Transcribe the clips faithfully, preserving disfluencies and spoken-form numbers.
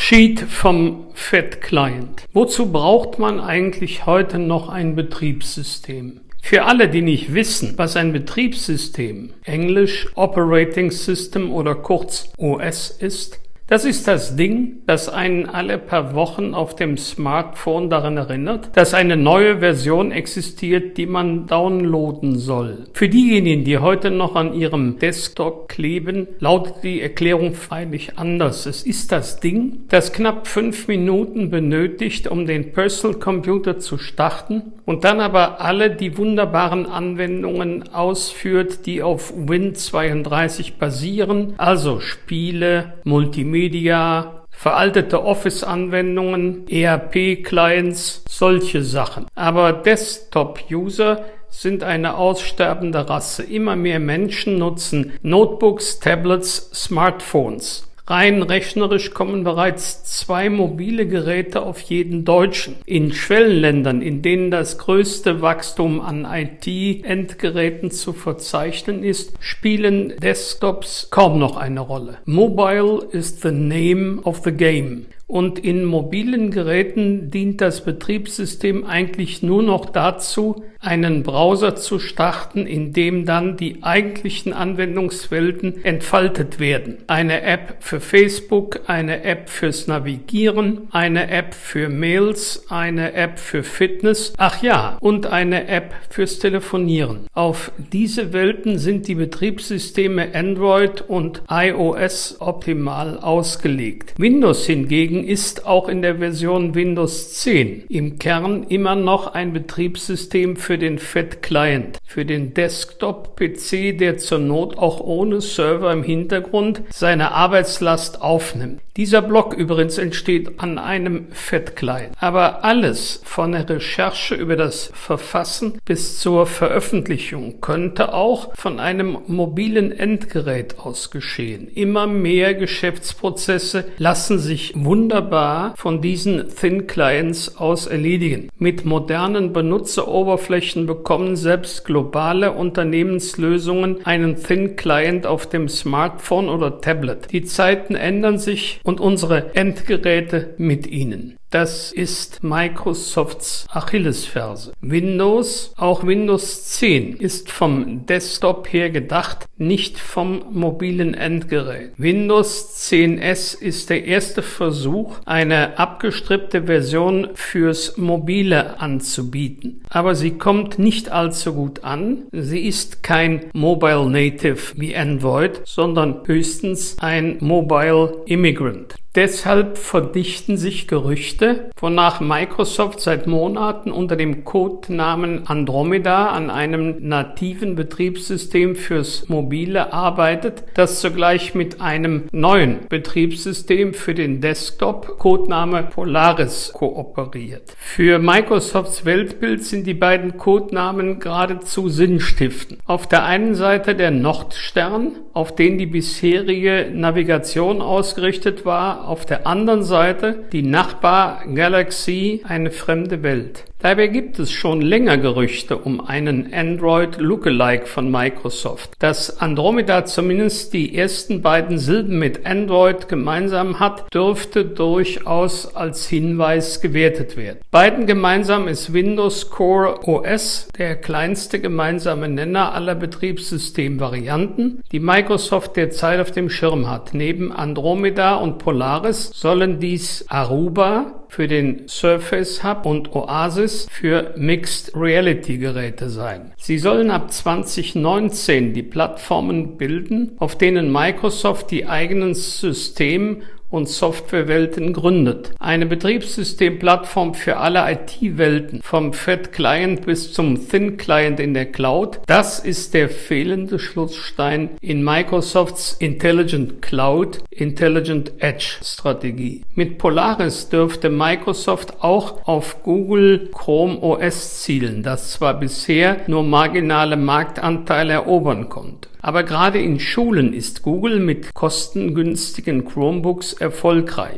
Abschied vom Fat-Client. Wozu braucht man eigentlich heute noch ein Betriebssystem? Für alle, die nicht wissen, was ein Betriebssystem, Englisch Operating System oder kurz O S ist, das ist das Ding, das einen alle paar Wochen auf dem Smartphone daran erinnert, dass eine neue Version existiert, die man downloaden soll. Für diejenigen, die heute noch an ihrem Desktop kleben, lautet die Erklärung freilich anders. Es ist das Ding, das knapp fünf Minuten benötigt, um den Personal Computer zu starten und dann aber alle die wunderbaren Anwendungen ausführt, die auf Win zweiunddreißig basieren, also Spiele, Multimedia, Media, veraltete Office-Anwendungen, E R P-Clients, solche Sachen. Aber Desktop-User sind eine aussterbende Rasse. Immer mehr Menschen nutzen Notebooks, Tablets, Smartphones. Rein rechnerisch kommen bereits zwei mobile Geräte auf jeden Deutschen. In Schwellenländern, in denen das größte Wachstum an I T-Endgeräten zu verzeichnen ist, spielen Desktops kaum noch eine Rolle. Mobile is the name of the game. Und in mobilen Geräten dient das Betriebssystem eigentlich nur noch dazu, einen Browser zu starten, in dem dann die eigentlichen Anwendungswelten entfaltet werden. Eine App für Facebook, eine App fürs Navigieren, eine App für Mails, eine App für Fitness, ach ja, und eine App fürs Telefonieren. Auf diese Welten sind die Betriebssysteme Android und iOS optimal ausgelegt. Windows hingegen ist auch in der Version Windows zehn im Kern immer noch ein Betriebssystem für den Fat-Client, für den Desktop-P C, der zur Not auch ohne Server im Hintergrund seine Arbeitslast aufnimmt. Dieser Block übrigens entsteht an einem Fat-Client. Aber alles von der Recherche über das Verfassen bis zur Veröffentlichung könnte auch von einem mobilen Endgerät aus geschehen. Immer mehr Geschäftsprozesse lassen sich wunderbar von diesen Thin Clients aus erledigen. Mit modernen Benutzeroberflächen bekommen selbst globale Unternehmenslösungen einen Thin Client auf dem Smartphone oder Tablet. Die Zeiten ändern sich und unsere Endgeräte mit ihnen. Das ist Microsofts Achillesferse. Windows, auch Windows zehn, ist vom Desktop her gedacht, nicht vom mobilen Endgerät. Windows zehn S ist der erste Versuch, eine abgestrebte Version fürs Mobile anzubieten. Aber sie kommt nicht allzu gut an. Sie ist kein Mobile Native wie Android, sondern höchstens ein Mobile Immigrant. Deshalb verdichten sich Gerüchte, wonach Microsoft seit Monaten unter dem Codenamen Andromeda an einem nativen Betriebssystem fürs Mobile arbeitet, das zugleich mit einem neuen Betriebssystem für den Desktop, Codename Polaris, kooperiert. Für Microsofts Weltbild sind die beiden Codenamen geradezu sinnstiftend. Auf der einen Seite der Nordstern, auf den die bisherige Navigation ausgerichtet war, auf der anderen Seite die Nachbar-Galaxie, eine fremde Welt. Dabei gibt es schon länger Gerüchte um einen Android-Lookalike von Microsoft. Dass Andromeda zumindest die ersten beiden Silben mit Android gemeinsam hat, dürfte durchaus als Hinweis gewertet werden. Beiden gemeinsam ist Windows Core O S, der kleinste gemeinsame Nenner aller Betriebssystemvarianten, die Microsoft derzeit auf dem Schirm hat. Neben Andromeda und Polaris sollen dies Aruba für den Surface Hub und Oasis für Mixed Reality Geräte sein. Sie sollen ab zwanzig neunzehn die Plattformen bilden, auf denen Microsoft die eigenen System- und Softwarewelten gründet. Eine Betriebssystemplattform für alle I T-Welten, vom Fat-Client bis zum Thin-Client in der Cloud, das ist der fehlende Schlussstein in Microsofts Intelligent Cloud, Intelligent Edge Strategie. Mit Polaris dürfte Microsoft auch auf Google Chrome O S zielen, das zwar bisher nur marginale Marktanteile erobern konnte. Aber gerade in Schulen ist Google mit kostengünstigen Chromebooks erfolgreich.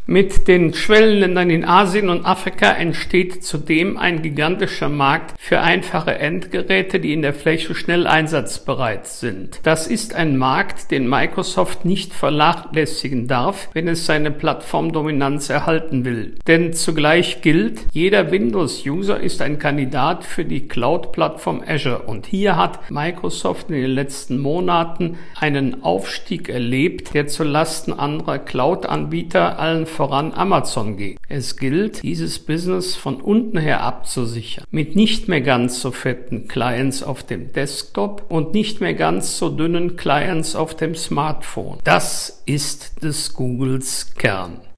Mit den Schwellenländern in Asien und Afrika entsteht zudem ein gigantischer Markt für einfache Endgeräte, die in der Fläche schnell einsatzbereit sind. Das ist ein Markt, den Microsoft nicht vernachlässigen darf, wenn es seine Plattformdominanz erhalten will. Denn zugleich gilt, jeder Windows-User ist ein Kandidat für die Cloud-Plattform Azure. Und hier hat Microsoft in den letzten Monaten einen Aufstieg erlebt, der zulasten anderer Cloud-Anbieter, allen voran Amazon, geht. Es gilt, dieses Business von unten her abzusichern. Mit nicht mehr ganz so fetten Clients auf dem Desktop und nicht mehr ganz so dünnen Clients auf dem Smartphone. Das ist des Googles Kern.